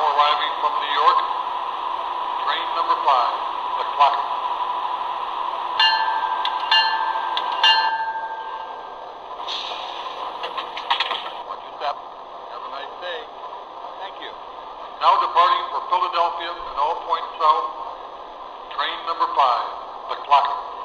arriving from New York, train number 5, the Clocker. Watch your step. Have a nice day. Thank you. Now departing for Philadelphia and all points south, train number 5, the Clocker.